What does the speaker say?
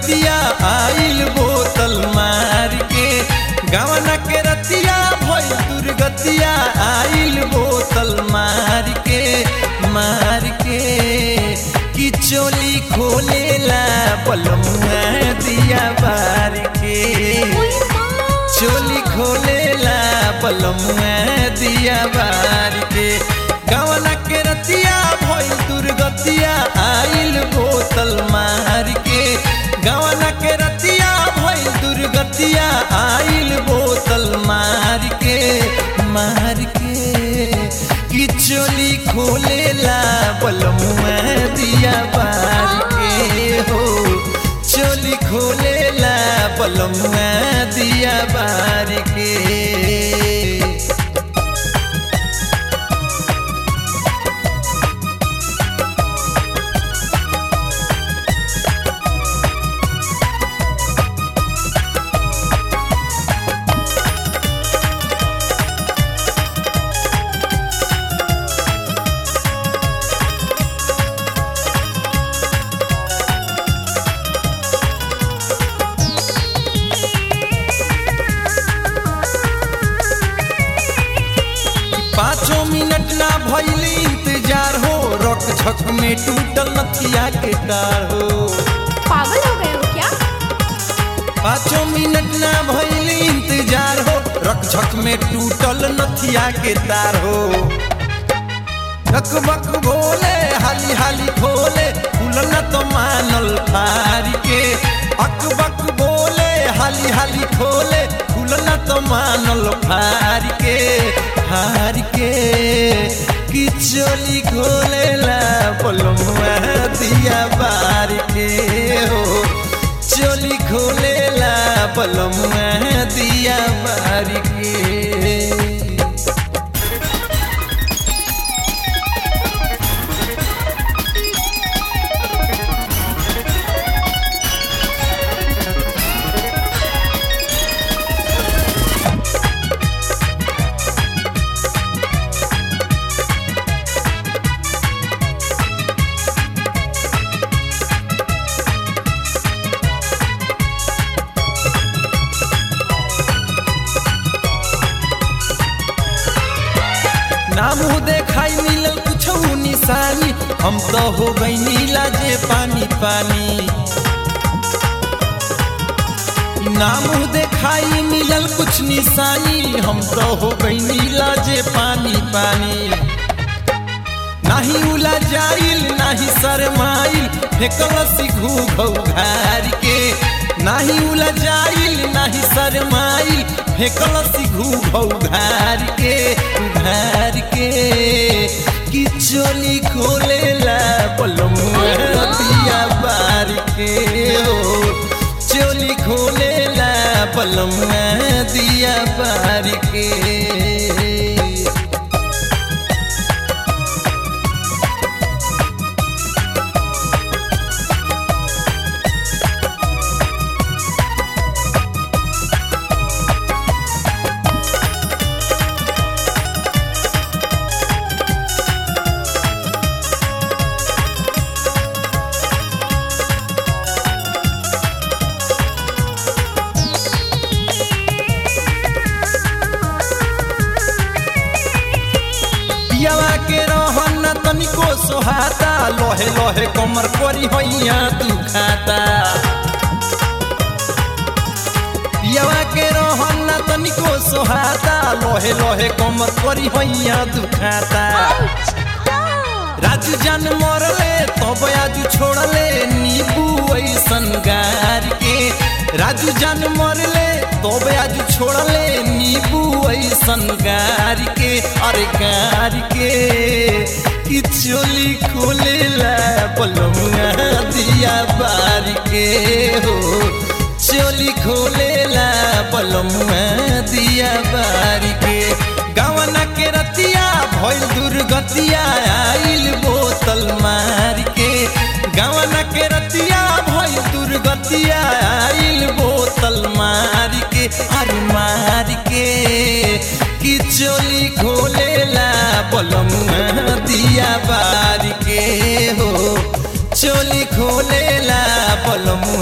दुर्गतिया आइल बोतल मार के गवना के रतिया भइल दुर्गतिया आइल बोतल मार के कि चोली खोलेला बलमुआ दिया बार के चोली खोलेला बलमुआ दिया बार के गवना के रतिया भइल दुर्गतिया आइल बोतल मार के गवना के रतिया भइल दुर्गतिया आइल बोतल मार के कि चोली खोलेला बलमुआ दिया बार के हो चोली खोलेला बलमुआ दिया बार के पाँचों मिनट ना भइल इंतजार हो रक झक में टूटल नथिया के तार हो पागल हो गए हो क्या? 5 मिनट ना भइल इंतजार हो रक झक में टूटल नथिया के तार हो बक बोले हाली हाली खोले खुलल न तो मानल फार के अकबक बोले हाली हाली खोले खुलल न तो मानल फार के कि चोली खोलेला बलमुआ दिया बार के हो चोली खोलेला बलमुआ दिया बार के ना मुँह देखाई मिलल कुछ निशानी हम तो हो गई नीला जे पानी पानी ना मुँह देखाई मिलल कुछ निशानी हम तो हो गई नीला जे पानी पानी नाही उला जाइल नाही शरमाइल फेकल सिखू घार के नाही उला जाइल नाही शरमाइल फेकल सिखू घार के कि चोली खोलेला बलमुआ दिया बार के हो चोली खोलेला बलमुआ दिया बार के तनिको सोहाता लोहे लोहे कमर करी होइया दुखाता पियावा के रहन तनिको सोहाता लोहे लोहे कमर करी होइया दुखाता राजू जान मरले तब आजू छोड़ले नीबू ऐसन गार के राजू जान मरले तब आजू छोड़ले नीबू ऐसन गार के अरे गार के कि चोली खोलेला बलमुआ दिया बार के हो चोली खोलेला बलमुआ दिया बार के गवना के रतिया भइल दुर्गतिया आइल बोतल मार के गवना के रतिया भइल दुर्गतिया आइल बोतल मार के अरे मार के कि चोली खोलेला बलमुआ दिया बार के हो चोली खोलेला बलमुआ